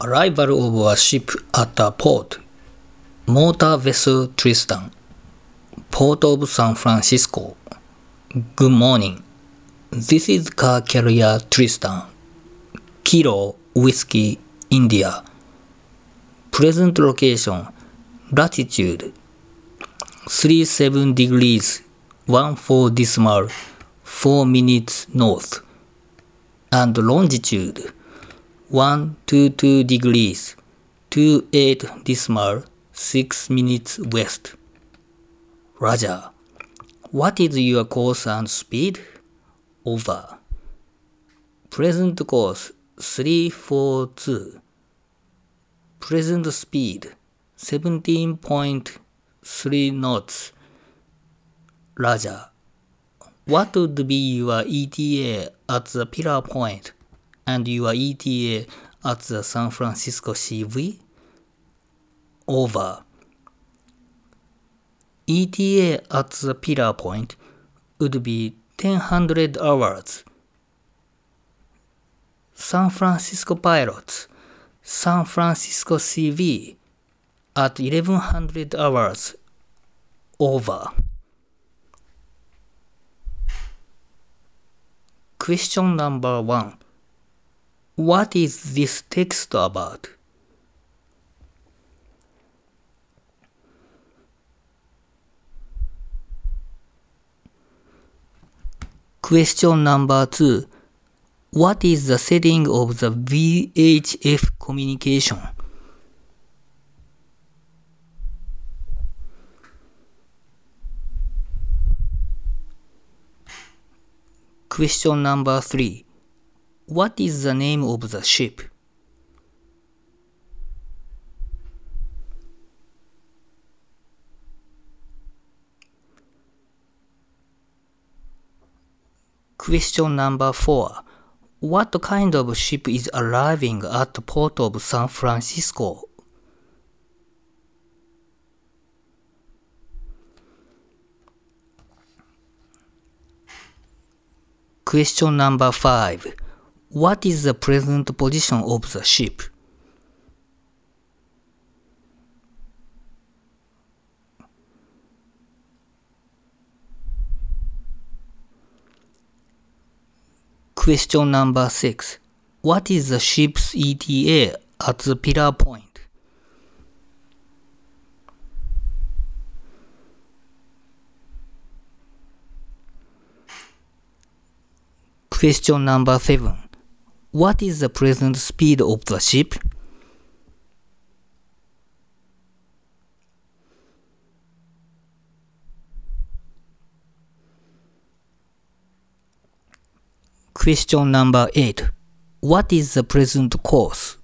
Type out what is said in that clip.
Arrival of a ship at a port. Motor vessel Tristan. Port of San Francisco. Good morning. This is car carrier Tristan. Kilo Whiskey India. Present location. Latitude 37 degrees 14 decimal 4 minutes north. And longitude 122 degrees 28 decimal 6 minutes west. Roger. What is your course and speed? Over. Present course 342. Present speed 17.3 knots. Roger. What would be your ETA at the Pillar Point and your ETA at the San Francisco CV? Over. ETA at the Pillar Point would be 1000 hours. San Francisco pilots, San Francisco CV at 1100 hours. Over. Question number 1. What is this text about? Question number 2. What is the setting of the VHF communication? Question number 3. What is the name of the ship? Question number 4. What kind of ship is arriving at the port of San Francisco? Question number 5. What is the present position of the ship? Question number 6. What is the ship's ETA at the Pillar Point? Question number 7. What is the present speed of the ship? Question number 8. What is the present course?